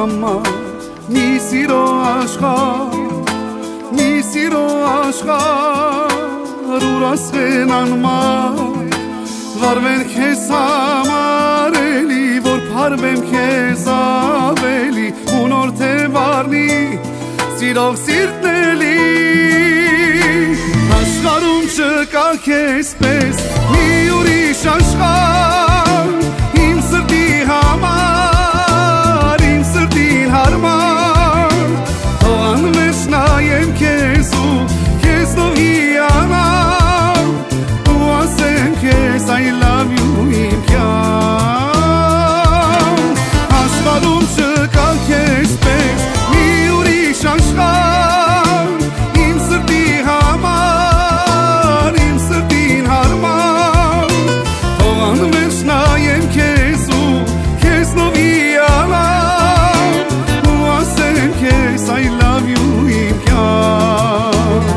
համար մի սիրո աշխարհ ուր ասեն անմար վարվեն քեզ համար էլի որ փարվեմ քեզ ավելի ու նոր թե վարնի սիրով սիրտն էլի աշխարհում չկա քեզ պես մի ուրիշ աշխարհ իմ սրտի համար իմ սրտին հարմար թող անվերջ նայեմ քեզ ու քեզնով հիանամ ու ասեմ քեզ I love you իմ կյանք աշխարհում չկա քեզ պես մի ուրիշ աշխարհ իմ սրտի համար իմ սրտին հարմար թող անվերջ նայեմ քեզ ու քեզնով հիանամ ու ասեմ քեզ I love you իմ կյանք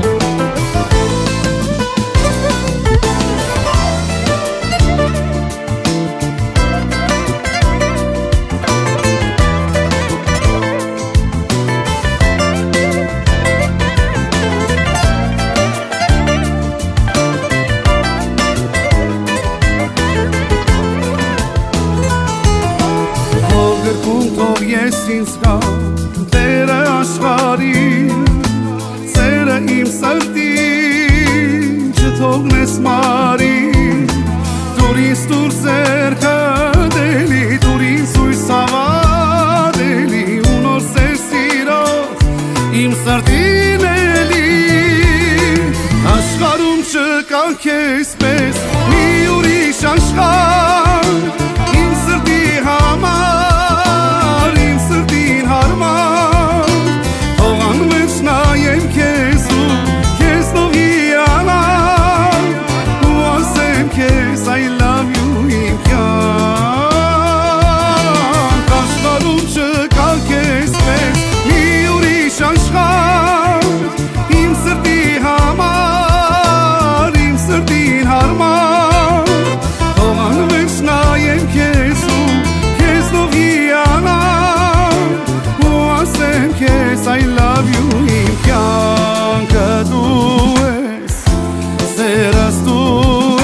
Թող ես ինձ կա Տերը աշխարհի Սերը իմ սրտին Չթողնես մարի Դուր ինձ դուր սերքը դելի Դուր ինձ ույս հավատելի ու նոր սեր սիրով Իմ սրտին էլի Աշխարհում չկա քեզ պես Մի ուրիշ աշխարհ Իմ սրտի համար I love you իմ կյանք աշխարհում չկա քեզ պես մի ուրիշ աշխարհ իմ սրտի համար իմ սրտին հարմար թող անվերջ նայեմ քեզ ու քեզնով հիանամ ու ասեմ քեզ I love you իմ կյանքը դու ես սերս դու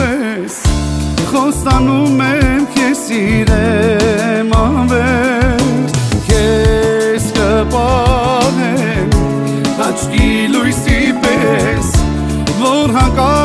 Խոստանում եմ քեզ սիրեմ անվերջ Քեզ կպահեմ աչքի լույսի պես որ հանկարծ